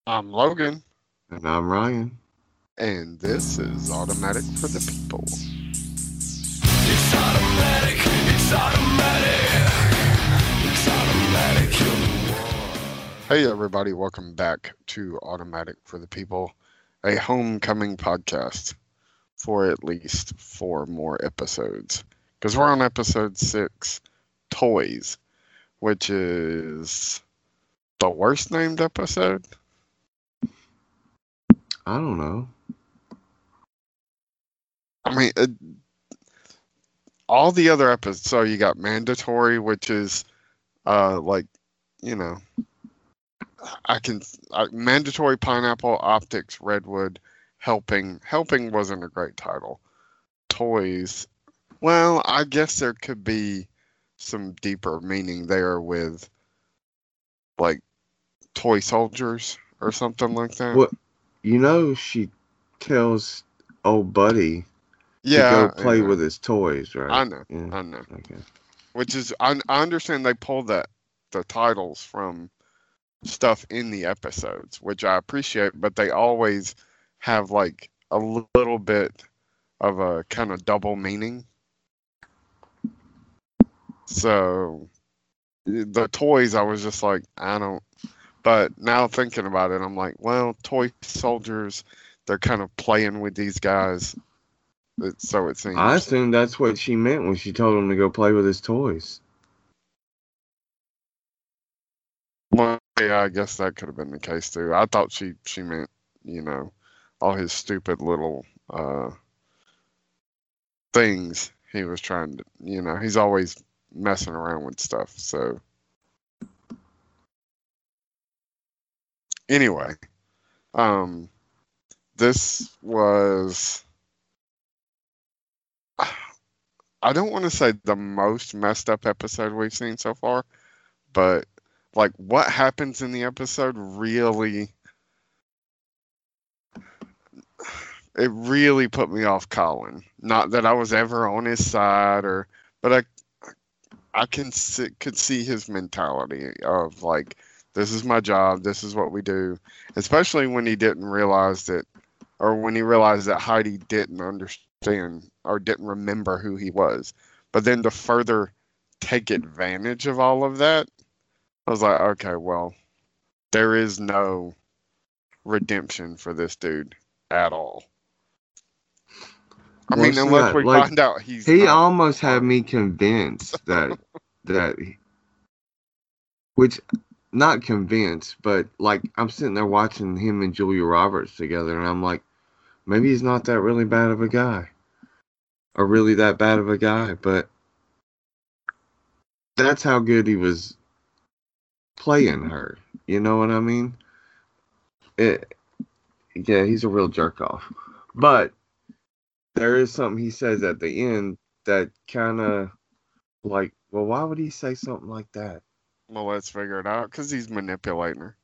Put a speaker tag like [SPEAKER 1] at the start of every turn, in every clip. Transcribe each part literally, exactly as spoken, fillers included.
[SPEAKER 1] I'm Logan,
[SPEAKER 2] And I'm Ryan.
[SPEAKER 1] and this is Automatic for the People.
[SPEAKER 3] It's automatic, it's automatic, it's automatic.
[SPEAKER 1] Hey, everybody, welcome back to Automatic for the People, a homecoming podcast for at least four more episodes. Because we're on episode six, Toys, which is the worst named episode.
[SPEAKER 2] I don't know.
[SPEAKER 1] I mean, it, all the other episodes. So you got Mandatory, which is uh like, you know, I can I, Mandatory Pineapple Optics Redwood Helping. Helping wasn't a great title. Toys. Well, I guess there could be some deeper meaning there with like toy soldiers or something like that.
[SPEAKER 2] What you know, she tells old buddy to
[SPEAKER 1] Yeah,
[SPEAKER 2] go play
[SPEAKER 1] yeah,
[SPEAKER 2] with his toys, right?
[SPEAKER 1] I know,
[SPEAKER 2] Yeah.
[SPEAKER 1] I know.
[SPEAKER 2] Okay.
[SPEAKER 1] Which is I, I understand they pulled that the titles from stuff in the episodes, which I appreciate, but they always have like a little bit of a kind of double meaning. So the toys, I was just like, I don't. But now thinking about it, I'm like, well, toy soldiers, they're kind of playing with these guys. So it seems.
[SPEAKER 2] I assume that's what she meant when she told him to go play with his toys.
[SPEAKER 1] Well, yeah, I guess that could have been the case too. I thought she she meant, you know, all his stupid little uh, things he was trying to, you know, he's always messing around with stuff. So anyway, um, this was, I don't want to say the most messed up episode we've seen so far, but like what happens in the episode really, it really put me off Colin. Not that I was ever on his side, or, but I, I can see, could see his mentality of like, this is my job, this is what we do. Especially when he didn't realize that, or when he realized that Heidi didn't understand or didn't remember who he was. But then to further take advantage of all of that, I was like, okay, well, there is no redemption for this dude at all. I
[SPEAKER 2] Well,
[SPEAKER 1] mean,
[SPEAKER 2] see,
[SPEAKER 1] unless
[SPEAKER 2] I-
[SPEAKER 1] we
[SPEAKER 2] like,
[SPEAKER 1] find out he's
[SPEAKER 2] He
[SPEAKER 1] not
[SPEAKER 2] almost had
[SPEAKER 1] lying.
[SPEAKER 2] me convinced that that he- which not convinced, but like I'm sitting there watching him and Julia Roberts together, and I'm like, maybe he's not that really bad of a guy, or really that bad of a guy, but that's how good he was playing her. You know what I mean? It, yeah, he's a real jerk off. But there is something he says at the end that kind of like, well, why would he say something like that?
[SPEAKER 1] Well, let's figure it out because he's manipulating her.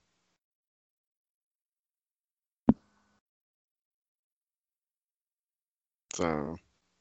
[SPEAKER 1] So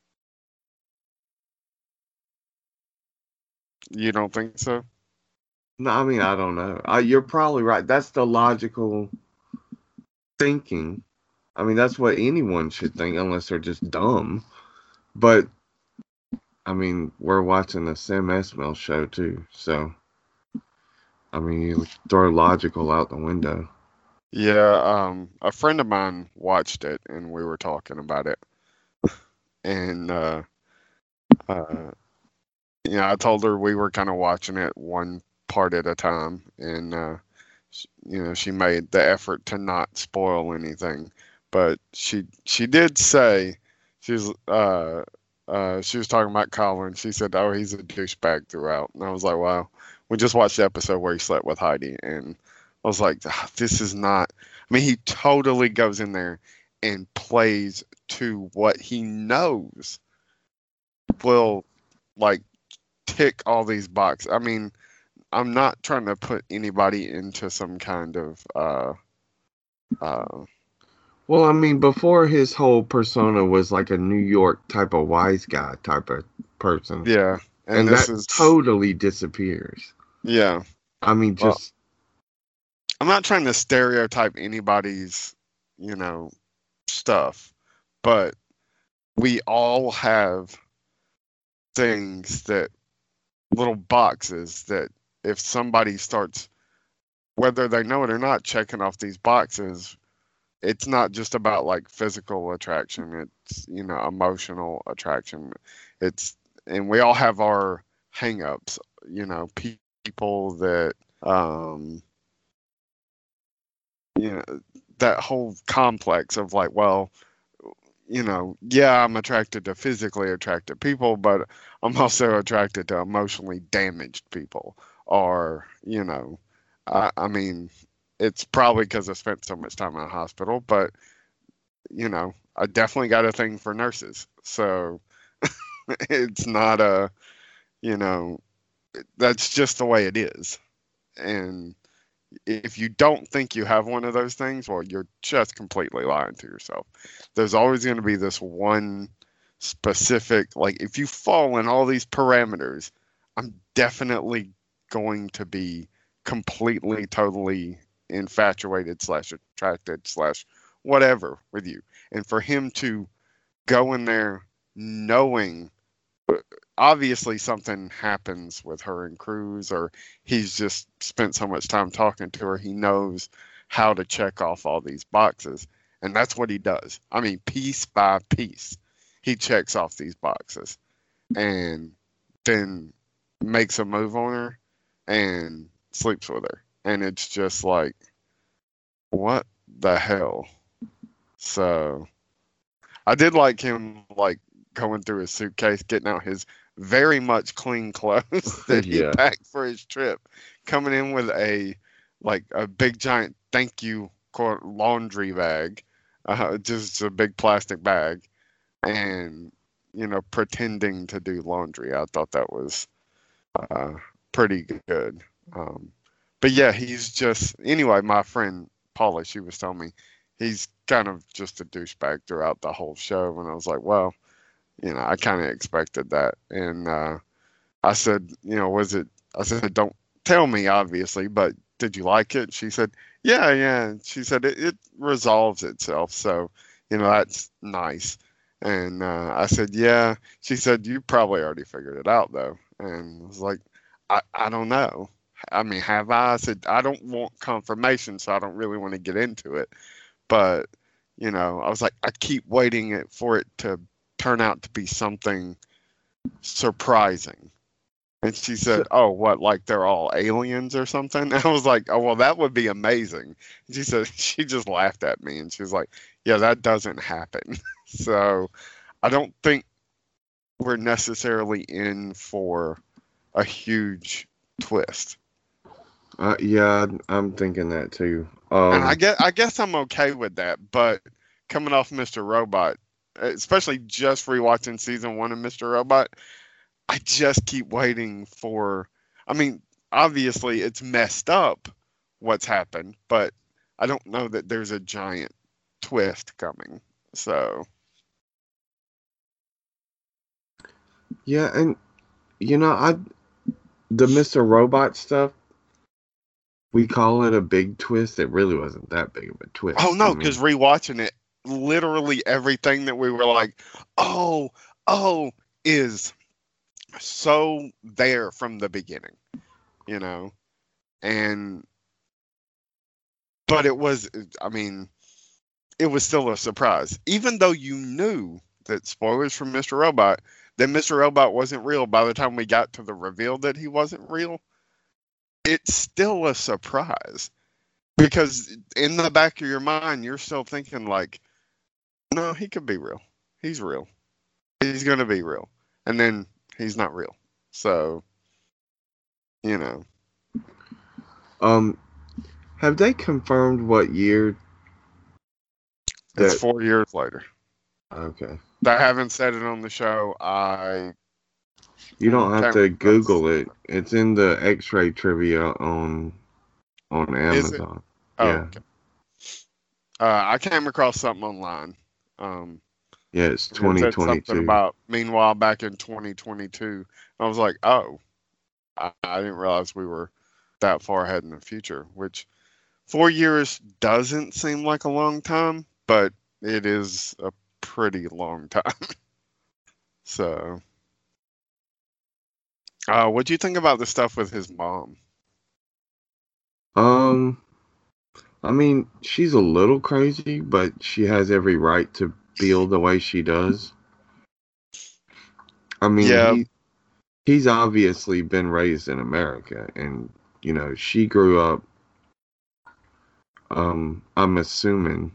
[SPEAKER 1] you don't think so?
[SPEAKER 2] No, I mean, I don't know. I, you're probably right. That's the logical thinking. I mean, that's what anyone should think, unless they're just dumb. But I mean, we're watching the Sam Esmail show too, so I mean, you throw logical out the window.
[SPEAKER 1] Yeah, um, a friend of mine watched it and we were talking about it. And uh uh you know, I told her we were kind of watching it one part at a time and uh sh- you know, she made the effort to not spoil anything. But she she did say she's uh uh she was talking about Colin. She said, "Oh, he's a douchebag throughout." And I was like, "Wow." We just watched the episode where he slept with Heidi and I was like, "Ah, this is not." I mean, he totally goes in there and plays to what he knows will like tick all these boxes. I mean, I'm not trying to put anybody into some kind of uh uh
[SPEAKER 2] Well, I mean, before his whole persona was like a New York type of wise guy type of person,
[SPEAKER 1] yeah, and
[SPEAKER 2] and
[SPEAKER 1] this
[SPEAKER 2] that
[SPEAKER 1] is
[SPEAKER 2] totally disappears.
[SPEAKER 1] yeah.
[SPEAKER 2] I mean,
[SPEAKER 1] Well,
[SPEAKER 2] just
[SPEAKER 1] I'm not trying to stereotype anybody's, you know, stuff, but we all have things that little boxes that if somebody starts, whether they know it or not, checking off these boxes, it's not just about like physical attraction. It's, you know, emotional attraction. It's, and we all have our hang-ups, you know, pe- people that, um, you know, that whole complex of like, well, you know, yeah, I'm attracted to physically attractive people, but I'm also attracted to emotionally damaged people. Or, you know, I, I mean, it's probably because I spent so much time in a hospital, but, you know, I definitely got a thing for nurses. So it's not a, you know, that's just the way it is. And if you don't think you have one of those things, well, you're just completely lying to yourself. There's always going to be this one specific, like if you fall in all these parameters, I'm definitely going to be completely, totally infatuated slash attracted slash whatever with you. And for him to go in there knowing, obviously something happens with her and Cruz, or he's just spent so much time talking to her, he knows how to check off all these boxes. And that's what he does. I mean, piece by piece, he checks off these boxes and then makes a move on her and sleeps with her. And it's just like, what the hell? So I did like him, like, going through his suitcase, getting out his very much clean clothes that he
[SPEAKER 2] Yeah.
[SPEAKER 1] packed for his trip, coming in with a like a big giant thank you quote laundry bag, uh, just a big plastic bag, and you know pretending to do laundry. I thought that was uh, pretty good. Um, but yeah, he's just anyway. My friend Paula, she was telling me he's kind of just a douchebag throughout the whole show, and I was like, well. You know, I kind of expected that. And uh, I said, you know, was it, I said, don't tell me, obviously, but did you like it? She said, yeah, yeah. She said, it, it resolves itself. So, you know, that's nice. And uh, I said, yeah. She said, you probably already figured it out, though. And I was like, I, I don't know. I mean, have I? I said, I don't want confirmation, so I don't really want to get into it. But, you know, I was like, I keep waiting it for it to turn out to be something surprising. And she said, oh, what, like they're all aliens or something? And I was like, oh, well, that would be amazing. And she said, she just laughed at me and she was like, yeah, that doesn't happen. So I don't think we're necessarily in for a huge twist.
[SPEAKER 2] Uh, yeah, I'm thinking that too. Um,
[SPEAKER 1] And I guess, I guess I'm okay with that. But coming off Mister Robot, especially just rewatching season one of Mister Robot, I just keep waiting for. I mean, obviously it's messed up what's happened, but I don't know that there's a giant twist coming. So
[SPEAKER 2] yeah, and you know, I the Mister Robot stuff. We call it a big twist. It really wasn't that big of a twist.
[SPEAKER 1] oh no,
[SPEAKER 2] I mean,
[SPEAKER 1] because rewatching it, literally everything that we were like, oh, oh, is so there from the beginning, you know, and but it was, I mean, it was still a surprise, even though you knew that spoilers from Mister Robot, that Mister Robot wasn't real by the time we got to the reveal that he wasn't real. It's still a surprise because in the back of your mind, you're still thinking like, no, he could be real. He's real. He's going to be real. And then he's not real. So, you know.
[SPEAKER 2] um, have they confirmed what year?
[SPEAKER 1] It's
[SPEAKER 2] That-
[SPEAKER 1] four years later.
[SPEAKER 2] Okay.
[SPEAKER 1] I haven't said it on the show. I
[SPEAKER 2] You don't have
[SPEAKER 1] Can't
[SPEAKER 2] to
[SPEAKER 1] remember.
[SPEAKER 2] Google it. It's in the X-ray trivia on on
[SPEAKER 1] Is it?
[SPEAKER 2] Amazon.
[SPEAKER 1] oh,
[SPEAKER 2] Yeah.
[SPEAKER 1] okay. Uh, I came across something online. Um,
[SPEAKER 2] Yeah, it's
[SPEAKER 1] it
[SPEAKER 2] twenty
[SPEAKER 1] said something
[SPEAKER 2] twenty-two.
[SPEAKER 1] about meanwhile back in twenty twenty-two. I was like, oh, I, I didn't realize we were that far ahead in the future. Which, four years doesn't seem like a long time, but it is a pretty long time. So, uh, what do you think about the stuff with his mom?
[SPEAKER 2] Um, I mean, she's a little crazy, but she has every right to feel the way she does. I mean,
[SPEAKER 1] Yeah,
[SPEAKER 2] he he's obviously been raised in America, and you know, she grew up. Um, I'm assuming,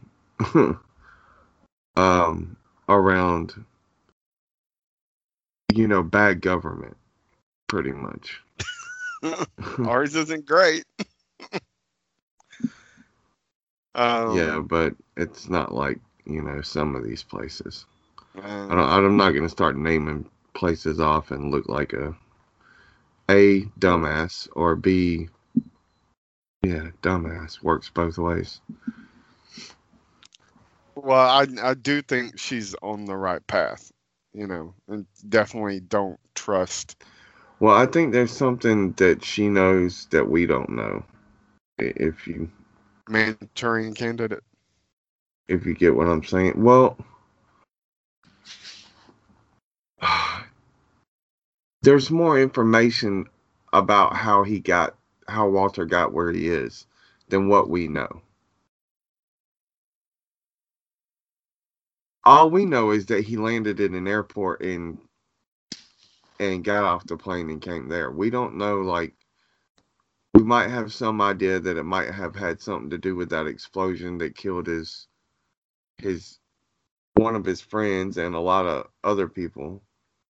[SPEAKER 2] um, around you know bad government, pretty much.
[SPEAKER 1] ours isn't great. Um,
[SPEAKER 2] Yeah, but it's not like you know some of these places. I
[SPEAKER 1] um,
[SPEAKER 2] don't, I'm not going to start naming places off and look like a a dumbass or b yeah dumbass works both ways.
[SPEAKER 1] well, I I do think she's on the right path, you know, and definitely don't trust.
[SPEAKER 2] Well, I think there's something that she knows that we don't know. i- If you
[SPEAKER 1] Manchurian Candidate.
[SPEAKER 2] if you get what I'm saying. Well, there's more information about how he got how Walter got where he is than what we know. All we know is that he landed in an airport and and got off the plane and came there. We don't know, like, we might have some idea that it might have had something to do with that explosion that killed his his one of his friends and a lot of other people.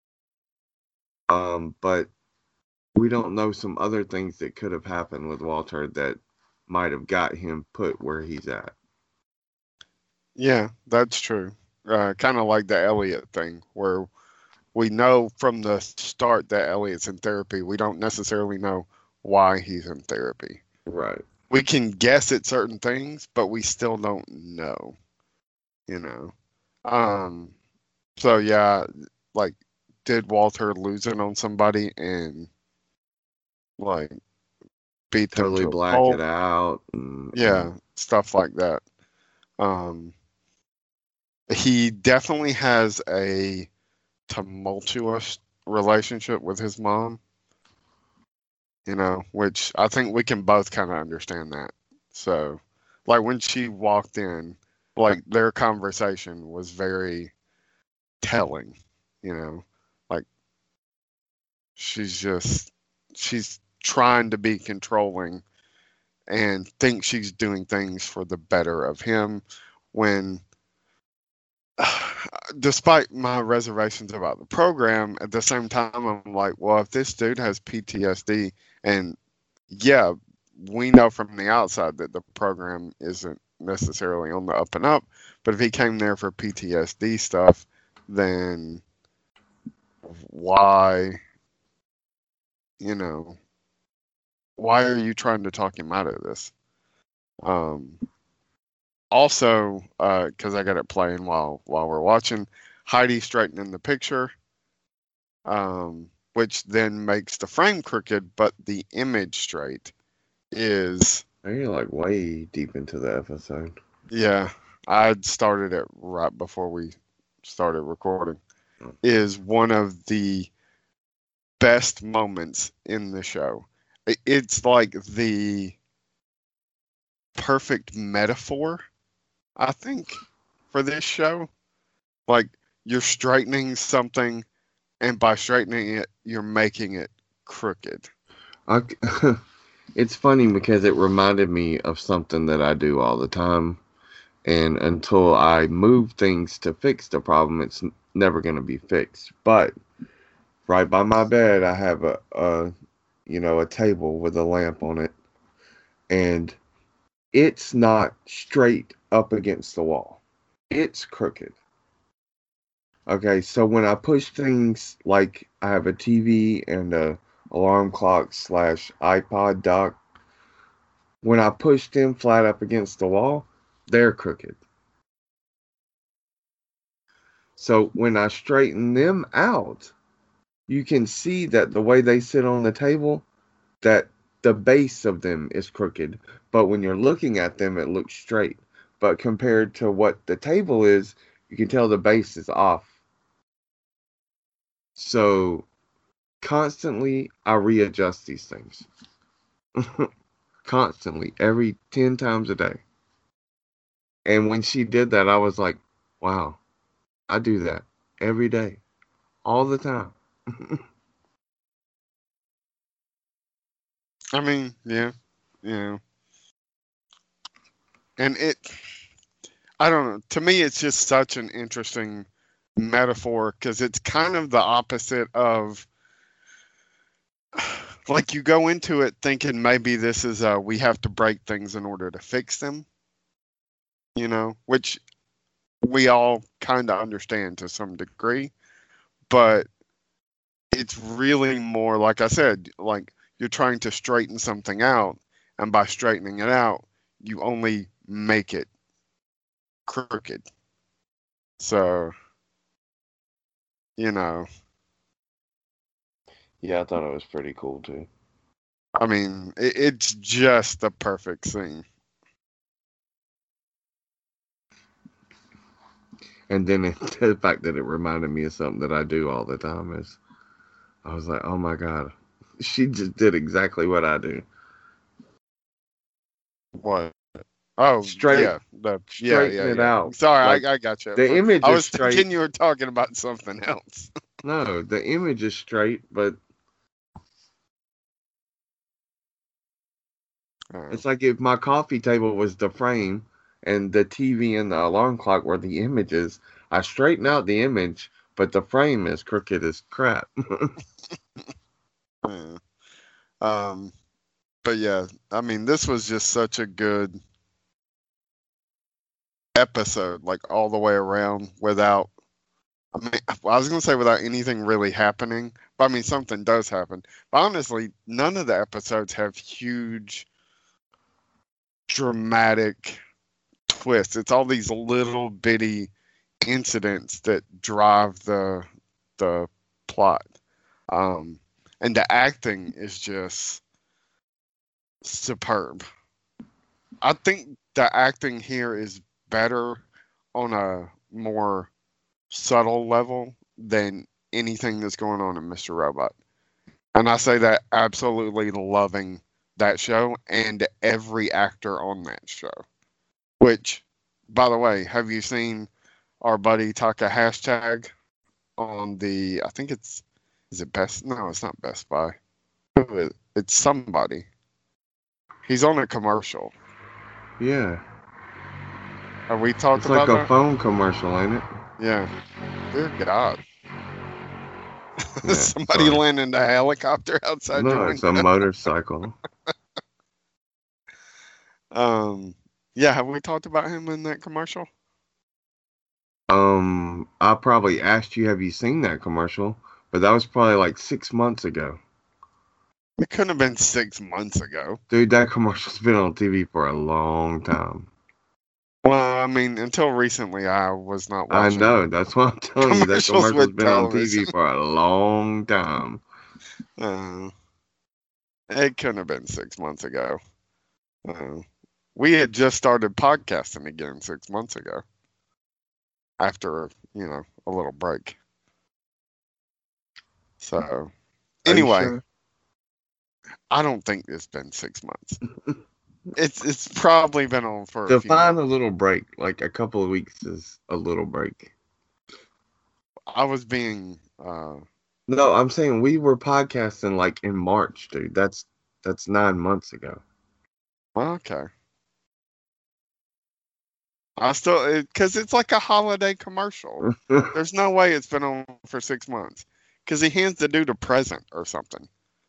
[SPEAKER 2] Um, but we don't know some other things that could have happened with Walter that might have got him put where he's at.
[SPEAKER 1] Yeah, that's true. Uh, kind of like the Elliot thing, where we know from the start that Elliot's in therapy. We don't necessarily know why he's in therapy.
[SPEAKER 2] Right.
[SPEAKER 1] We can guess at certain things, but we still don't know, you know. Um, so yeah, like, did Walter lose it on somebody and like beat them
[SPEAKER 2] Totally
[SPEAKER 1] to a
[SPEAKER 2] black
[SPEAKER 1] pulp?
[SPEAKER 2] it out. And,
[SPEAKER 1] Yeah, stuff like that. Um, he definitely has a tumultuous relationship with his mom, you know, which I think we can both kind of understand that. So, like when she walked in, like their conversation was very telling, you know, like she's just, she's trying to be controlling and thinks she's doing things for the better of him when despite my reservations about the program, at the same time, I'm like, well, if this dude has P T S D, and yeah, we know from the outside that the program isn't necessarily on the up and up, but if he came there for P T S D stuff, then why, you know, why are you trying to talk him out of this? Um, also, because uh, I got it playing while while we're watching, Heidi straightening the picture. Um, which then makes the frame crooked, but the image straight is.
[SPEAKER 2] you're like way deep into the episode.
[SPEAKER 1] Yeah, I'd started it right before we started recording. Is one of the best moments in the show. It's like the perfect metaphor, I think, for this show. Like you're straightening something, and by straightening it, you're making it crooked.
[SPEAKER 2] I, it's funny because it reminded me of something that I do all the time. And until I move things to fix the problem, it's never going to be fixed. But right by my bed, I have a, a, you know, a table with a lamp on it. And it's not straight up against the wall. It's crooked. Okay, so when I push things like I have a T V and a alarm clock slash iPod dock, when I push them flat up against the wall, they're crooked. So when I straighten them out, you can see that the way they sit on the table, that the base of them is crooked, but when you're looking at them, it looks straight. But compared to what the table is, you can tell the base is off. So constantly, I readjust these things. Constantly, every ten times a day. And when she did that, I was like, wow, I do that every day, all the time.
[SPEAKER 1] I mean, yeah, yeah. And it, I don't know. To me, it's just such an interesting metaphor because it's kind of the opposite of, like, you go into it thinking maybe this is a, we have to break things in order to fix them, you know, which we all kind of understand to some degree, but it's really more, like I said, like you're trying to straighten something out, and by straightening it out, you only make it crooked. So, you know,
[SPEAKER 2] Yeah, I thought it was pretty cool too.
[SPEAKER 1] I mean, it, it's just the perfect scene.
[SPEAKER 2] And then it, the fact that it reminded me of something that I do all the time is, I was like, oh my God, she just did exactly what I do.
[SPEAKER 1] What? Oh,
[SPEAKER 2] Straight,
[SPEAKER 1] yeah, the yeah,
[SPEAKER 2] straighten
[SPEAKER 1] yeah,
[SPEAKER 2] it
[SPEAKER 1] yeah.
[SPEAKER 2] out.
[SPEAKER 1] Sorry,
[SPEAKER 2] Like,
[SPEAKER 1] I, I got you.
[SPEAKER 2] the image
[SPEAKER 1] I
[SPEAKER 2] is
[SPEAKER 1] was
[SPEAKER 2] straight.
[SPEAKER 1] thinking you were talking about something else.
[SPEAKER 2] No, the image is straight, but
[SPEAKER 1] Uh,
[SPEAKER 2] it's like if my coffee table was the frame and the T V and the alarm clock were the images. I straighten out the image, but the frame is crooked as crap.
[SPEAKER 1] yeah. Um, but yeah, I mean, this was just such a good episode, like all the way around without, I mean, I was going to say without anything really happening, but I mean, something does happen. But honestly, none of the episodes have huge, dramatic twists. It's all these little bitty incidents that drive the the plot. Um, and the acting is just superb. I think the acting here is better on a more subtle level than anything that's going on in Mister Robot. And I say that absolutely loving that show and every actor on that show. Which, by the way, have you seen our buddy Taka hashtag on the, I think it's, is it Best? No, it's not Best Buy. Who is it? It's somebody. He's on a commercial.
[SPEAKER 2] Yeah,
[SPEAKER 1] Are we talking
[SPEAKER 2] it's like
[SPEAKER 1] about
[SPEAKER 2] a
[SPEAKER 1] that?
[SPEAKER 2] phone commercial, ain't it?
[SPEAKER 1] Yeah. Dear God.
[SPEAKER 2] Yeah,
[SPEAKER 1] Somebody
[SPEAKER 2] sorry.
[SPEAKER 1] landing a helicopter outside your
[SPEAKER 2] No,
[SPEAKER 1] window.
[SPEAKER 2] it's a motorcycle.
[SPEAKER 1] Um, yeah, have we talked about him in that commercial?
[SPEAKER 2] Um, I probably asked you, have you seen that commercial? But that was probably like six months ago.
[SPEAKER 1] It couldn't have been six months ago.
[SPEAKER 2] Dude, that commercial's been on T V for a long time.
[SPEAKER 1] Well, I mean, until recently, I was not
[SPEAKER 2] I
[SPEAKER 1] watching.
[SPEAKER 2] know, that's what I'm telling you. That
[SPEAKER 1] Commercials
[SPEAKER 2] commercial's
[SPEAKER 1] with
[SPEAKER 2] been on T V
[SPEAKER 1] television.
[SPEAKER 2] for a long time.
[SPEAKER 1] Uh, it couldn't have been six months ago. Uh, we had just started podcasting again six months ago. After, you know, a little break. So,
[SPEAKER 2] Are you
[SPEAKER 1] anyway,
[SPEAKER 2] sure?
[SPEAKER 1] I don't think it's been six months. It's it's probably been on for a few
[SPEAKER 2] Define
[SPEAKER 1] months.
[SPEAKER 2] a little break. Like a couple of weeks is a little break.
[SPEAKER 1] I was being uh,
[SPEAKER 2] No, I'm saying we were podcasting like in March, dude. That's that's nine months ago.
[SPEAKER 1] well, okay. I still because it's like a holiday commercial. There's no way it's been on for six months because he hands the dude a present or something.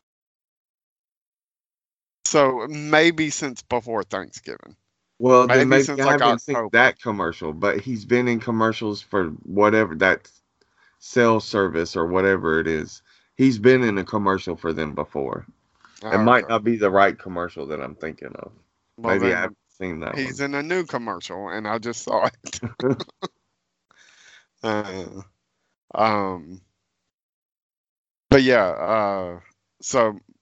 [SPEAKER 1] So maybe since before Thanksgiving.
[SPEAKER 2] Well,
[SPEAKER 1] Maybe
[SPEAKER 2] then maybe
[SPEAKER 1] since
[SPEAKER 2] I
[SPEAKER 1] like
[SPEAKER 2] haven't seen
[SPEAKER 1] October.
[SPEAKER 2] that commercial, but he's been in commercials for whatever that cell service or whatever it is. He's been in a commercial for them before. It might
[SPEAKER 1] Okay.
[SPEAKER 2] not be the right commercial that I'm thinking of.
[SPEAKER 1] Well,
[SPEAKER 2] Maybe I
[SPEAKER 1] then
[SPEAKER 2] haven't seen that
[SPEAKER 1] he's
[SPEAKER 2] one.
[SPEAKER 1] in a new commercial, and I just saw it. uh, um, but yeah, uh, so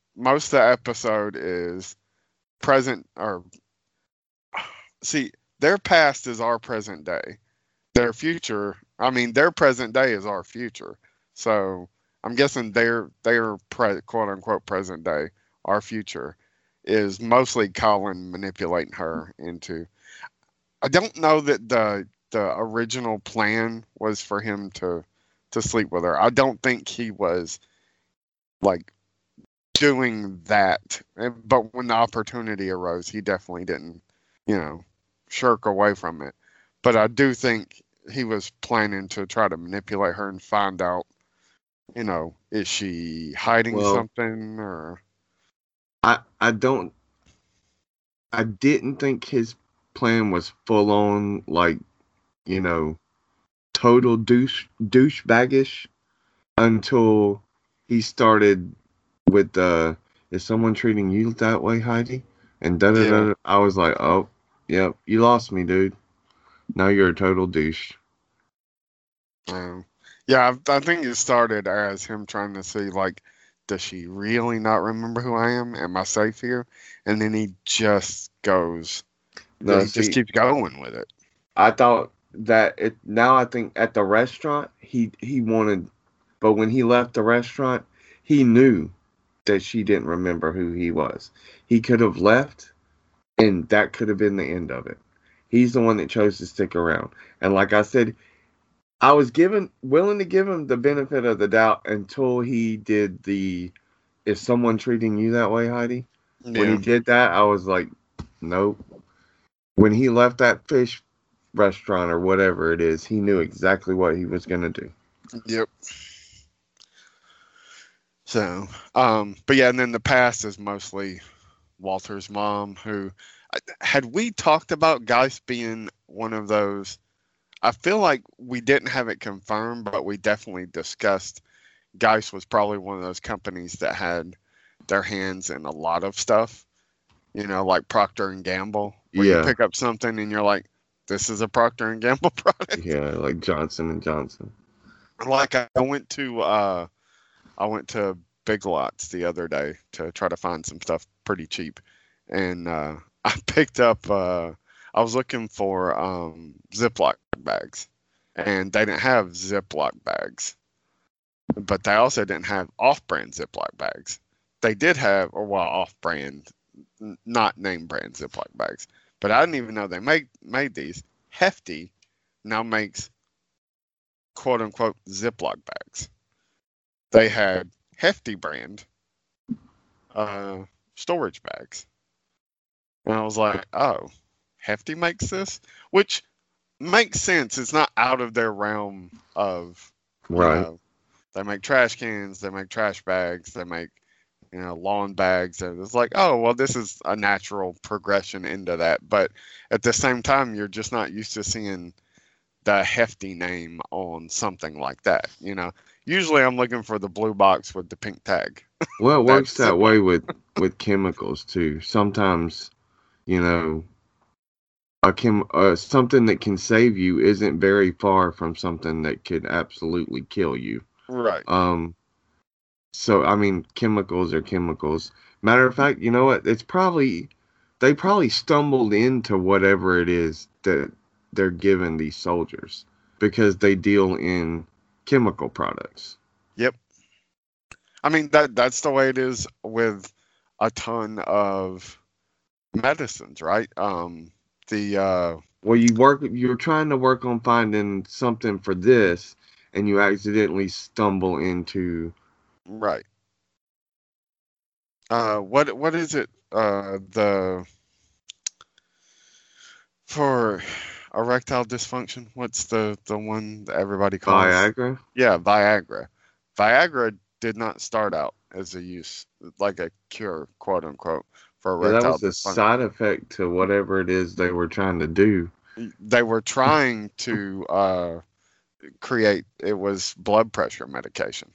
[SPEAKER 1] most of the episode is present or see, their past is our present day. Their future, I mean, their present day is our future. So I'm guessing their their pre, quote unquote present day, our future, is mostly Colin manipulating her into. I don't know that the the original plan was for him to to sleep with her. I don't think he was like doing that. But when the opportunity arose, he definitely didn't, you know, shirk away from it. But I do think he was planning to try to manipulate her and find out, you know, is she hiding
[SPEAKER 2] Well,
[SPEAKER 1] something or
[SPEAKER 2] I I don't I didn't think his plan was full on like, you know, total douche douchebaggish until he started with the is someone treating you that way, Heidi? And da da
[SPEAKER 1] yeah.
[SPEAKER 2] da. I was like, oh, yep, you lost me, dude. Now you're a total douche.
[SPEAKER 1] Um, yeah, I, I think it started as him trying to see, like, does she really not remember who I am? Am I safe here? And then he just goes,
[SPEAKER 2] No,
[SPEAKER 1] he just
[SPEAKER 2] see,
[SPEAKER 1] keeps going with it.
[SPEAKER 2] I thought that it. Now I think at the restaurant he he wanted, but when he left the restaurant, he knew that she didn't remember who he was. He could have left, and that could have been the end of it. He's the one that chose to stick around. And like I said, I was given willing to give him the benefit of the doubt until he did the is someone treating you that way, Heidi? When he
[SPEAKER 1] Yeah.
[SPEAKER 2] did that, I was like, nope. When he left that fish restaurant or whatever it is, he knew exactly what he was going to do.
[SPEAKER 1] Yep. So, um, but yeah, and then the past is mostly Walter's mom, who had we talked about Geist being one of those. I feel like we didn't have it confirmed, but we definitely discussed Geist was probably one of those companies that had their hands in a lot of stuff. You know, like Procter and Gamble, where you
[SPEAKER 2] Yeah.
[SPEAKER 1] pick up something and you're like, "This is a Procter and Gamble product."
[SPEAKER 2] Yeah, like Johnson and Johnson.
[SPEAKER 1] Like I went to, uh, I went to Big Lots the other day to try to find some stuff pretty cheap, and uh, I picked up. Uh, I was looking for um, Ziploc bags, and they didn't have Ziploc bags, but they also didn't have off-brand Ziploc bags. They did have, or well, off-brand, n- not name brand Ziploc bags, but I didn't even know they made made these. Hefty now makes quote unquote Ziploc bags. They had Hefty brand uh, storage bags, and I was like, oh, Hefty makes this, which makes sense. It's not out of their realm of, you
[SPEAKER 2] Right.
[SPEAKER 1] know, they make trash cans, they make trash bags, they make, you know, lawn bags. And it's like, oh, well, this is a natural progression into that. But at the same time, you're just not used to seeing the Hefty name on something like that. You know, usually I'm looking for the blue box with the pink tag.
[SPEAKER 2] Well, it works
[SPEAKER 1] That's
[SPEAKER 2] that way with, with chemicals too. Sometimes, you know, a chem uh, something that can save you isn't very far from something that could absolutely kill you.
[SPEAKER 1] Right.
[SPEAKER 2] Um, so I mean, chemicals are chemicals. Matter of fact, you know what? It's probably they probably stumbled into whatever it is that they're giving these soldiers because they deal in chemical products.
[SPEAKER 1] Yep. I mean, that that's the way it is with a ton of medicines, right? Um, the uh,
[SPEAKER 2] Well, you work, you're trying to work on finding something for this, and you accidentally stumble into.
[SPEAKER 1] right. Uh, what what is it? Uh, the for erectile dysfunction. What's the the one that everybody calls?
[SPEAKER 2] Viagra?
[SPEAKER 1] Yeah, Viagra. Viagra did not start out as a use, like a cure, quote unquote, for
[SPEAKER 2] Yeah, that
[SPEAKER 1] erectile
[SPEAKER 2] was a
[SPEAKER 1] dysfunction.
[SPEAKER 2] side effect to whatever it is they were trying to do.
[SPEAKER 1] They were trying to uh, create. It was blood pressure medication,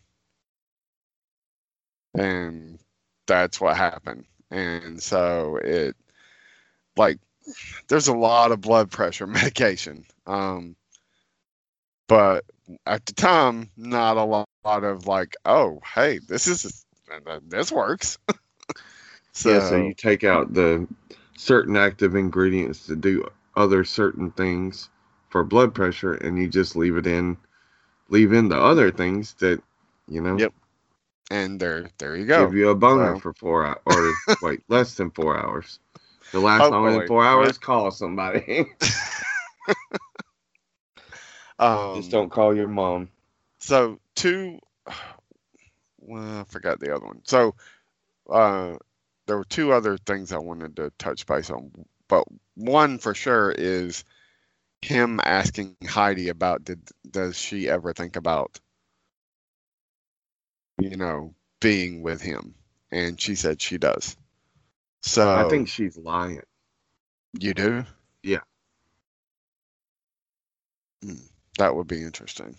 [SPEAKER 1] and that's what happened. And so it, like, there's a lot of blood pressure medication, um, but at the time, not a lot, lot of like, oh, hey, this is this works. So,
[SPEAKER 2] yeah, so you take out the certain active ingredients to do other certain things for blood pressure, and you just leave it in, leave in the other things that, you know,
[SPEAKER 1] yep. And there, there you go.
[SPEAKER 2] give you a boner
[SPEAKER 1] So,
[SPEAKER 2] for four hours, or wait, less than four hours. The last longer than
[SPEAKER 1] hopefully,
[SPEAKER 2] four hours,
[SPEAKER 1] right?
[SPEAKER 2] call somebody.
[SPEAKER 1] Um,
[SPEAKER 2] Just don't call your mom.
[SPEAKER 1] so two, well, I forgot the other one. So, uh, there were two other things I wanted to touch base on, but one for sure is him asking Heidi about did does she ever think about, you know, being with him, and she said she does. So
[SPEAKER 2] I think she's lying.
[SPEAKER 1] you do?
[SPEAKER 2] Yeah.
[SPEAKER 1] Hmm, that would be interesting.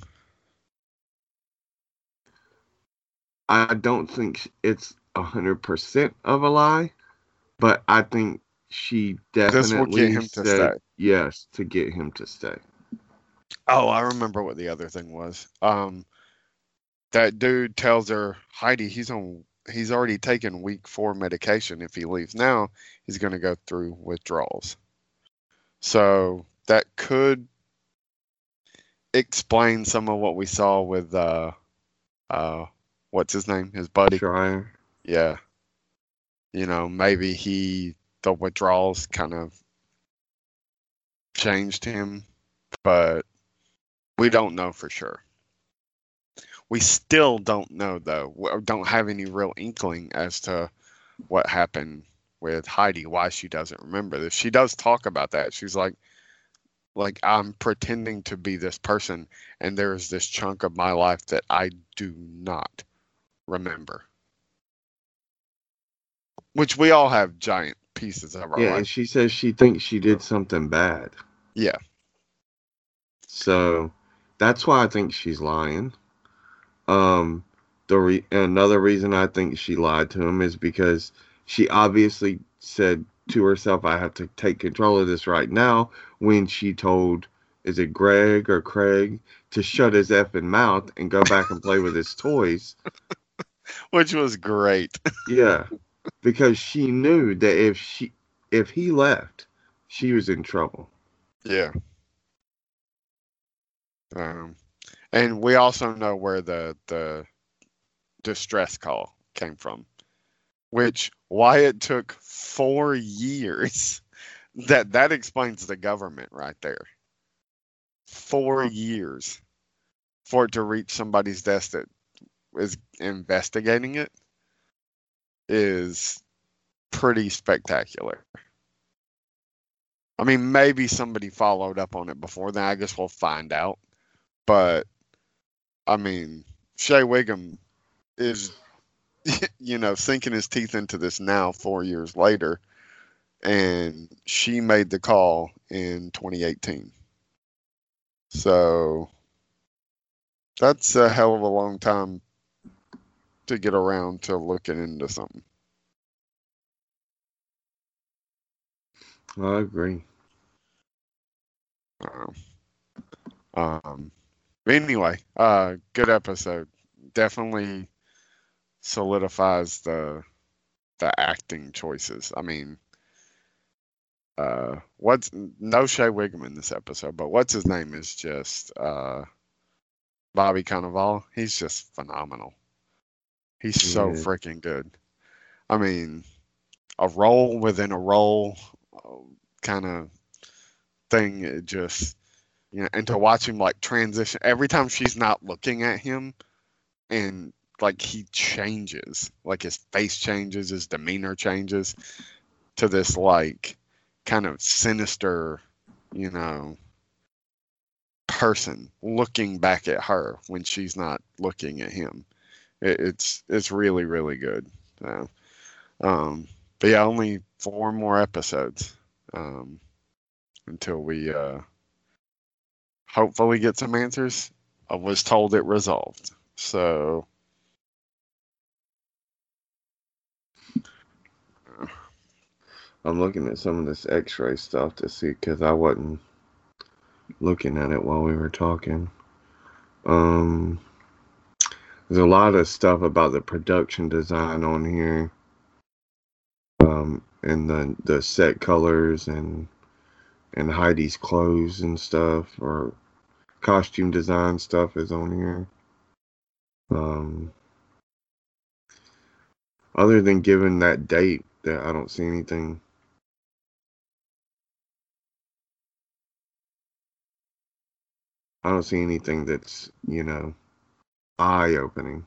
[SPEAKER 2] I don't think it's a hundred percent of a lie, but I think she
[SPEAKER 1] This will get
[SPEAKER 2] definitely
[SPEAKER 1] him to
[SPEAKER 2] said
[SPEAKER 1] stay.
[SPEAKER 2] yes to get him to stay.
[SPEAKER 1] Oh, I remember what the other thing was. Um, that dude tells her, Heidi, he's on he's already taken week four medication. If he leaves now, he's going to go through withdrawals. So that could explain some of what we saw with uh uh what's his name? His buddy.
[SPEAKER 2] Schreier.
[SPEAKER 1] Yeah. You know, maybe he the withdrawals kind of changed him, but we don't know for sure. We still don't know though. We don't have any real inkling as to what happened with Heidi, why she doesn't remember this. She does talk about that. She's like, like I'm pretending to be this person, and there is this chunk of my life that I do not remember. Which we all have giant pieces of our
[SPEAKER 2] Yeah, and
[SPEAKER 1] life.
[SPEAKER 2] she says she thinks she did something bad.
[SPEAKER 1] Yeah.
[SPEAKER 2] So that's why I think she's lying. Um, the re- another reason I think she lied to him is because she obviously said to herself, "I have to take control of this right now." When she told, is it Greg or Craig, to shut his effing mouth and go back and play with his toys.
[SPEAKER 1] Which was great.
[SPEAKER 2] Yeah, because she knew that if she if he left, she was in trouble.
[SPEAKER 1] Yeah. Um, and we also know where the the distress call came from, which why it took four years. That that explains the government right there. Four years for it to reach somebody's desk that is investigating it is pretty spectacular. I mean, maybe somebody followed up on it before then. I guess we'll find out. But I mean, Shea Wiggum is, you know, sinking his teeth into this now, four years later, and she made the call in twenty eighteen. So that's a hell of a long time to get around to looking into something.
[SPEAKER 2] I agree.
[SPEAKER 1] Um, um, anyway, uh, good episode. Definitely solidifies the the acting choices. I mean, uh, what's no Shea Wiggum in this episode, but what's his name is just uh, Bobby Cannavale. He's just phenomenal. He's so
[SPEAKER 2] Yeah.
[SPEAKER 1] freaking good. I mean, a role within a role kind of thing. It just, you know, and to watch him like transition every time she's not looking at him, and like he changes, like his face changes, his demeanor changes to this like kind of sinister, you know, person looking back at her when she's not looking at him. It, it's it's really really good. So, um, but yeah, only four more episodes um, until we uh, hopefully get some answers. I was told it resolved, so.
[SPEAKER 2] I'm looking at some of this X-ray stuff to see, because I wasn't looking at it while we were talking. Um, there's a lot of stuff about the production design on here. Um, and the the set colors and and Heidi's clothes and stuff, or costume design stuff is on here. Um, other than giving that date, that I don't see anything. I don't see anything that's, you know, eye opening.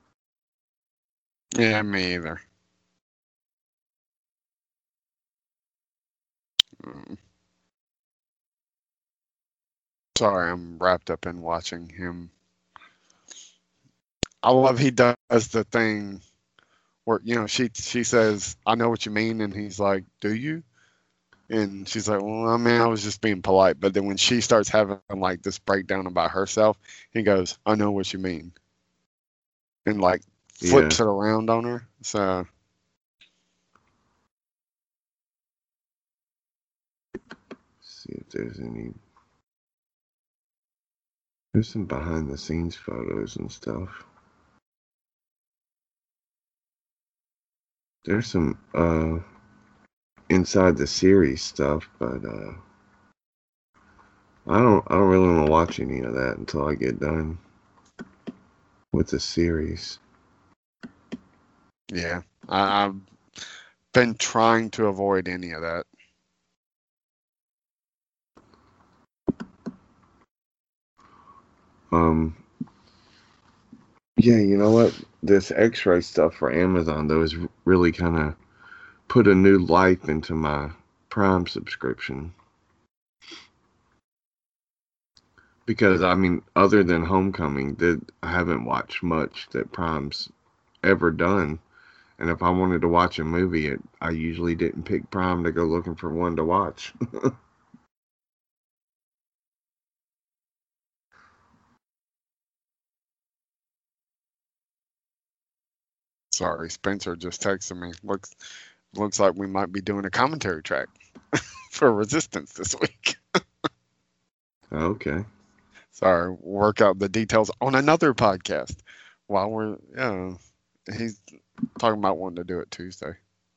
[SPEAKER 1] Yeah, me either. Mm. Sorry, I'm wrapped up in watching him. I love he does the thing where, you know, she she says, "I know what you mean," and he's like, "Do you?" And she's like, "Well, I mean, I was just being polite." But then when she starts having like this breakdown about herself, he goes, "I know what you mean," and like flips
[SPEAKER 2] Yeah.
[SPEAKER 1] it around on her. So
[SPEAKER 2] See if there's any. There's some behind the scenes photos and stuff. There's some uh inside the series stuff, but uh I don't I don't really want to watch any of that until I get done with the series.
[SPEAKER 1] yeah, I, I've been trying to avoid any of that.
[SPEAKER 2] Um yeah, you know what? This X-ray stuff for Amazon though is really kind of put a new life into my Prime subscription. Because I mean, other than Homecoming, that I haven't watched much that Prime's ever done. And if I wanted to watch a movie, it, I usually didn't pick Prime to go looking for one to watch.
[SPEAKER 1] Sorry, Spencer just texted me. Looks looks like we might be doing a commentary track for Resistance this week.
[SPEAKER 2] Okay.
[SPEAKER 1] Sorry, work out the details on another podcast while we're, yeah, he's talking about wanting to do it Tuesday.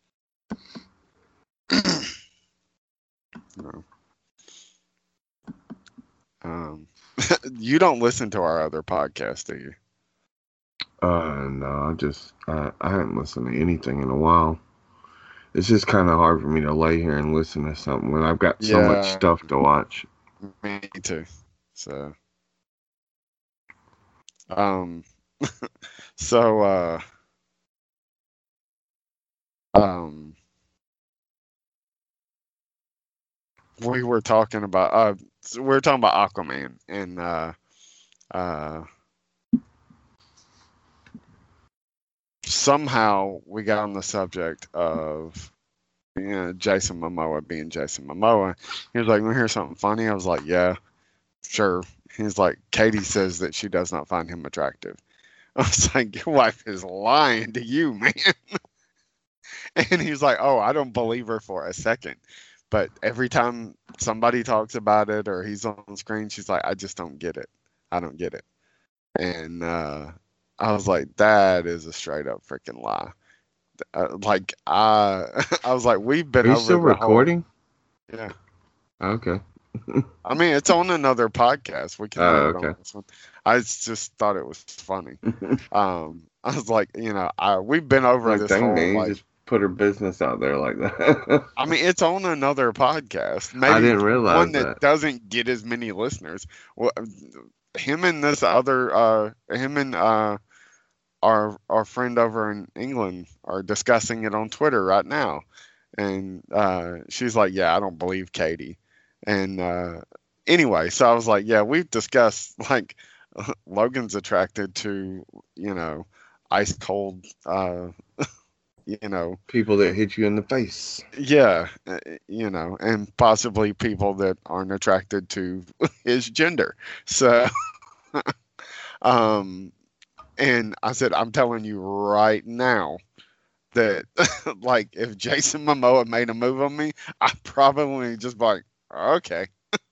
[SPEAKER 1] No. Um, you don't listen to our other podcast, do you?
[SPEAKER 2] Uh, no, I just, uh, I haven't listened to anything in a while. It's just kind of hard for me to lay here and listen to something when I've got so much
[SPEAKER 1] Yeah.
[SPEAKER 2] stuff to watch.
[SPEAKER 1] Me too. So, um, so, uh, um, we were talking about, uh, so we were talking about Aquaman, and, uh, uh, somehow we got on the subject of, you know, Jason Momoa being Jason Momoa. He was like, "Want to hear something funny?" I was like, "Yeah, sure." He's like, "Katie says that she does not find him attractive." I was like, "Your wife is lying to you, man." And he's like, "Oh, I don't believe her for a second." But every time somebody talks about it or he's on screen, she's like, "I just don't get it. I don't get it." And uh, I was like, "That is a straight up freaking lie." Uh, like I, I was like, "We've been
[SPEAKER 2] Are you
[SPEAKER 1] over
[SPEAKER 2] still
[SPEAKER 1] the whole-"
[SPEAKER 2] recording?
[SPEAKER 1] Yeah.
[SPEAKER 2] Okay.
[SPEAKER 1] I mean, it's on another podcast. We can
[SPEAKER 2] Oh,
[SPEAKER 1] do it
[SPEAKER 2] okay.
[SPEAKER 1] on this one. I just thought it was funny. Um, I was like, you know, I we've been over
[SPEAKER 2] Like,
[SPEAKER 1] this
[SPEAKER 2] dang,
[SPEAKER 1] whole
[SPEAKER 2] man, you
[SPEAKER 1] like.
[SPEAKER 2] just put her business out there like that.
[SPEAKER 1] I mean, it's on another podcast. Maybe
[SPEAKER 2] I didn't realize
[SPEAKER 1] one that,
[SPEAKER 2] that.
[SPEAKER 1] doesn't get as many listeners. Well, him and this other, uh, him and uh, our our friend over in England are discussing it on Twitter right now, and uh, she's like, "Yeah, I don't believe Katie," and uh, anyway, so I was like, "Yeah, we've discussed like Logan's attracted to, you know, ice cold, uh, you know."
[SPEAKER 2] People that hit you in the face.
[SPEAKER 1] Yeah, uh, you know, and possibly people that aren't attracted to his gender. So, um, and I said, I'm telling you right now that, like, if Jason Momoa made a move on me, I probably just be like, okay.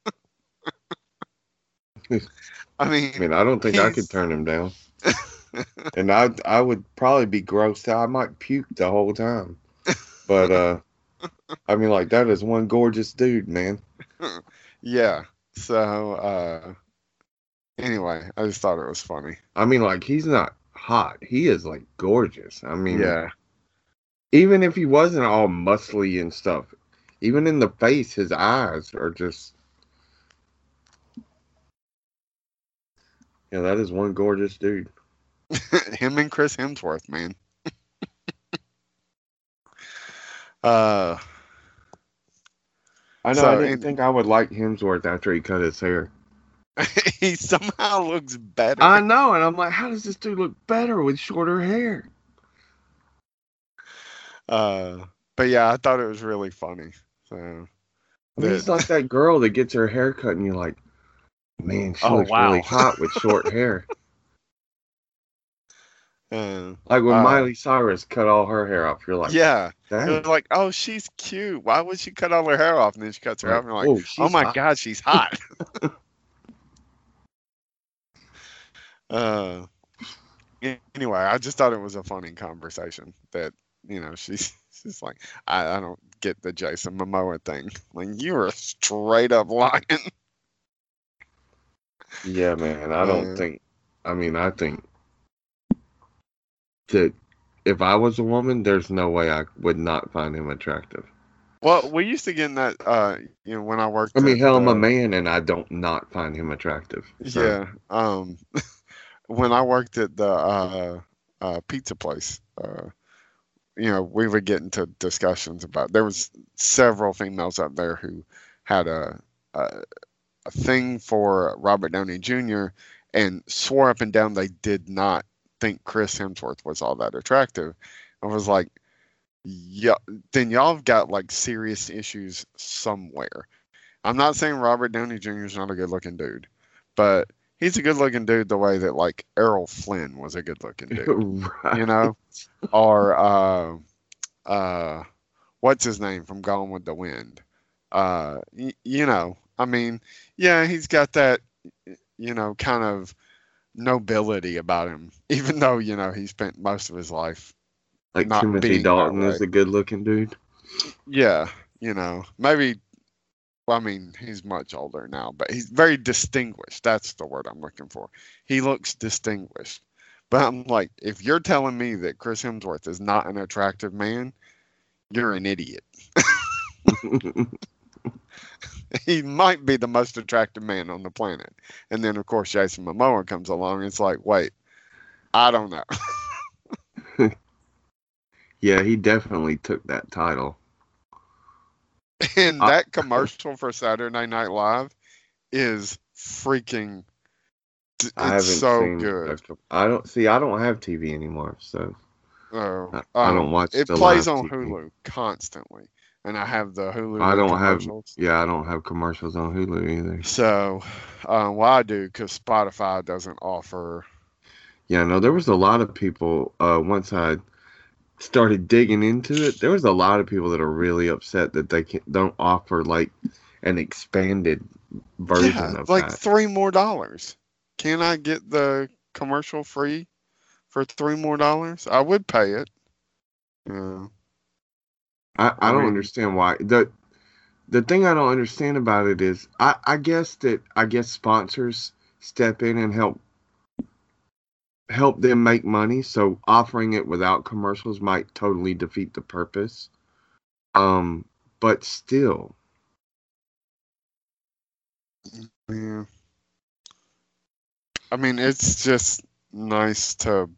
[SPEAKER 1] I mean,
[SPEAKER 2] I mean, I don't think I could
[SPEAKER 1] he's-
[SPEAKER 2] turn him down. And I I would probably be grossed out. I might puke the whole time. But uh, I mean, like that is one gorgeous dude, man.
[SPEAKER 1] Yeah. So uh, anyway, I just thought it was funny.
[SPEAKER 2] I mean, like he's not hot. He is like gorgeous. I mean,
[SPEAKER 1] Yeah.
[SPEAKER 2] even if he wasn't all muscly and stuff, even in the face, his eyes are just. Yeah, that is one gorgeous dude.
[SPEAKER 1] Him and Chris Hemsworth, man. uh,
[SPEAKER 2] I know.
[SPEAKER 1] So,
[SPEAKER 2] I didn't
[SPEAKER 1] and-
[SPEAKER 2] think I would like Hemsworth after he cut his hair.
[SPEAKER 1] he somehow looks better.
[SPEAKER 2] I know, and I'm like, how does this dude look better with shorter hair?
[SPEAKER 1] Uh, but yeah, I thought it was really funny. So,
[SPEAKER 2] I mean, he's like that girl that gets her hair cut, and you're like, man, she
[SPEAKER 1] Oh,
[SPEAKER 2] looks
[SPEAKER 1] wow.
[SPEAKER 2] really hot with short hair.
[SPEAKER 1] uh,
[SPEAKER 2] Like when
[SPEAKER 1] Uh,
[SPEAKER 2] Miley Cyrus cut all her hair off, you're like,
[SPEAKER 1] yeah,
[SPEAKER 2] dang.
[SPEAKER 1] you're like, oh, she's cute. Why would she cut all her hair off? And then she cuts her
[SPEAKER 2] Like,
[SPEAKER 1] off, and you're like,
[SPEAKER 2] oh,
[SPEAKER 1] oh
[SPEAKER 2] she's
[SPEAKER 1] my
[SPEAKER 2] hot.
[SPEAKER 1] god, she's hot. uh, anyway, I just thought it was a funny conversation that you know she's she's like, I, I don't get the Jason Momoa thing. Like you're a straight up lying.
[SPEAKER 2] Yeah, man. I don't
[SPEAKER 1] Uh,
[SPEAKER 2] think. I mean, I think that if I was a woman, there's no way I would not find him attractive.
[SPEAKER 1] Well, we used to get in that, uh, you know, when I worked.
[SPEAKER 2] I mean,
[SPEAKER 1] at
[SPEAKER 2] hell, I'm a
[SPEAKER 1] the-
[SPEAKER 2] man, and I don't not find him attractive. So,
[SPEAKER 1] Yeah. Um, when I worked at the uh, uh, pizza place, uh, you know, we would get into discussions about. There was several females up there who had a a, a thing for Robert Downey Junior and swore up and down they did not think Chris Hemsworth was all that attractive. I was like, yeah, then y'all have got like serious issues somewhere. I'm not saying Robert Downey Junior is not a good looking dude, but he's a good looking dude the way that like Errol Flynn was a good looking dude,
[SPEAKER 2] right.
[SPEAKER 1] you know, or uh, uh, what's his name from Gone with the Wind? Uh, y- you know, I mean, yeah, he's got that, you know, kind of nobility about him, even though you know he spent most of his life.
[SPEAKER 2] Like
[SPEAKER 1] not
[SPEAKER 2] Timothy
[SPEAKER 1] being that
[SPEAKER 2] Dalton is
[SPEAKER 1] way.
[SPEAKER 2] a good-looking dude.
[SPEAKER 1] Yeah, you know, maybe. Well, I mean, he's much older now, but he's very distinguished. That's the word I'm looking for. He looks distinguished. But I'm like, if you're telling me that Chris Hemsworth is not an attractive man, you're an idiot. He might be the most attractive man on the planet. And then, of course, Jason Momoa comes along. And it's like, wait, I don't know.
[SPEAKER 2] Yeah, he definitely took that title.
[SPEAKER 1] And
[SPEAKER 2] I-
[SPEAKER 1] that commercial for Saturday Night Live is freaking. It's
[SPEAKER 2] I haven't
[SPEAKER 1] so
[SPEAKER 2] seen.
[SPEAKER 1] good.
[SPEAKER 2] a- I don't see. I don't have T V anymore, so
[SPEAKER 1] Oh,
[SPEAKER 2] I, I don't
[SPEAKER 1] um,
[SPEAKER 2] watch.
[SPEAKER 1] It
[SPEAKER 2] the
[SPEAKER 1] plays
[SPEAKER 2] live
[SPEAKER 1] on
[SPEAKER 2] T V.
[SPEAKER 1] Hulu constantly, and I have the Hulu.
[SPEAKER 2] I
[SPEAKER 1] with
[SPEAKER 2] don't have.
[SPEAKER 1] commercials.
[SPEAKER 2] Yeah, I don't have commercials on Hulu either.
[SPEAKER 1] So, uh, well, I do because Spotify doesn't offer.
[SPEAKER 2] Yeah, no, there was a lot of people. Uh, once I started digging into it, there was a lot of people that are really upset that they can, don't offer like an expanded version
[SPEAKER 1] Yeah,
[SPEAKER 2] of
[SPEAKER 1] like
[SPEAKER 2] that.
[SPEAKER 1] three more dollars. Can I get the commercial free for three more dollars? I would pay it. Yeah.
[SPEAKER 2] I, I
[SPEAKER 1] I
[SPEAKER 2] don't
[SPEAKER 1] mean-
[SPEAKER 2] understand why. The the thing I don't understand about it is I, I guess that I guess sponsors step in and help help them make money, so offering it without commercials might totally defeat the purpose. Um, but still,
[SPEAKER 1] Yeah. I mean, it's just nice to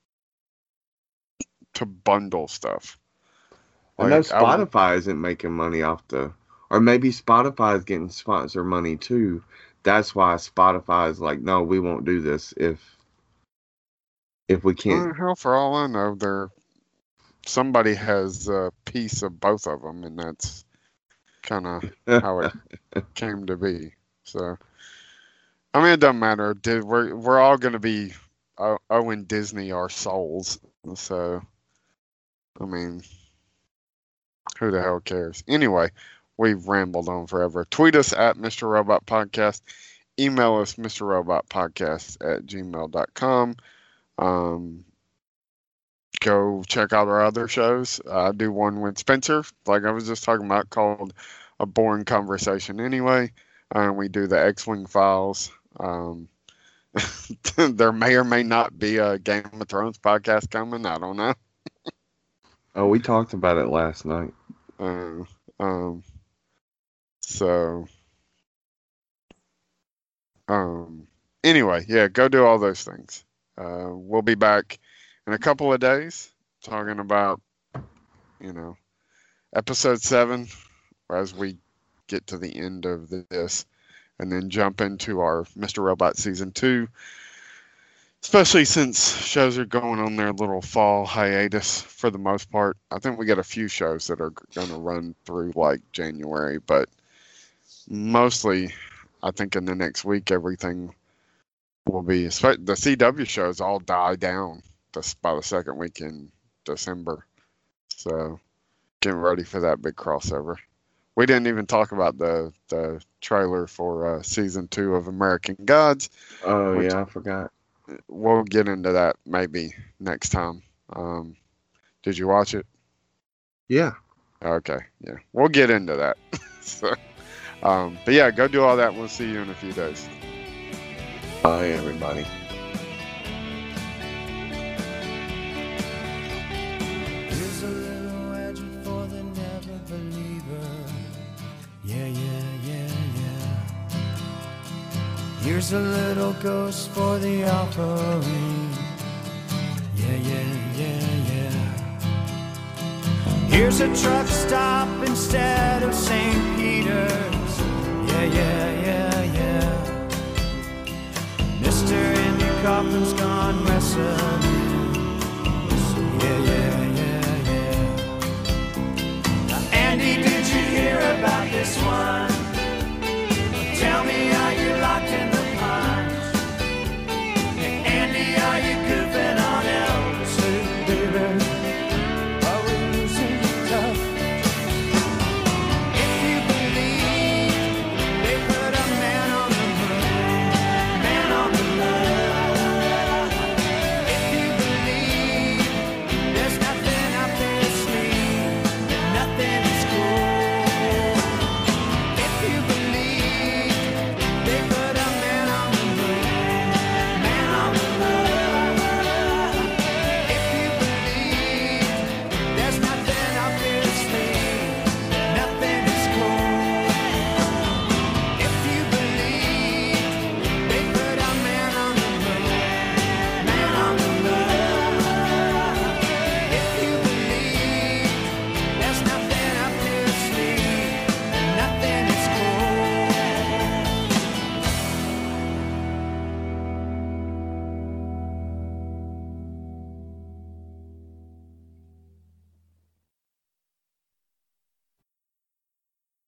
[SPEAKER 1] to bundle stuff.
[SPEAKER 2] I know
[SPEAKER 1] Like, I would-
[SPEAKER 2] Spotify isn't making money off the, or maybe Spotify is getting sponsor money too. That's why Spotify is like, no, we won't do this if if we can't.
[SPEAKER 1] Uh, hell, for all I know, there somebody has a piece of both of them, and that's kind of how it came to be. So, I mean, it doesn't matter. Did we're we're all going to be uh, owing Disney our souls. So, I mean, who the hell cares? Anyway, we've rambled on forever. Tweet us at Mister Robot Podcast. Email us Mister Robot Podcast at gmail dot com. Um, go check out our other shows. Uh, I do one with Spencer, like I was just talking about, called A Boring Conversation Anyway. And we do the X-Wing Files. Um, there may or may not be a Game of Thrones podcast coming. I don't know.
[SPEAKER 2] Oh, we talked about it last night.
[SPEAKER 1] Uh, um, so, um, anyway, yeah, go do all those things. Uh, we'll be back in a couple of days talking about, you know, episode seven as we get to the end of this, and then jump into our Mister Robot season two. Especially since shows are going on their little fall hiatus for the most part. I think we got a few shows that are going to run through like January, but mostly I think in the next week everything will be, the C W shows all die down this, by the second week in December. So getting ready for that big crossover. We didn't even talk about the, the trailer for uh, season two of American Gods.
[SPEAKER 2] Oh,
[SPEAKER 1] which,
[SPEAKER 2] yeah, I forgot.
[SPEAKER 1] We'll get into that maybe next time. Um, did you watch it?
[SPEAKER 2] Yeah.
[SPEAKER 1] Okay, yeah. We'll get into that. so, um, but yeah, go do all that. We'll see you in a few days.
[SPEAKER 2] Bye, everybody.
[SPEAKER 3] Here's a little legend for the never believer. Yeah, yeah, yeah, yeah. Here's a little ghost for the offering. Yeah, yeah, yeah, yeah. Here's a truck stop instead of Saint Peter's. Yeah, yeah, yeah, yeah. Mister Andy Kaufman's gone wrestling.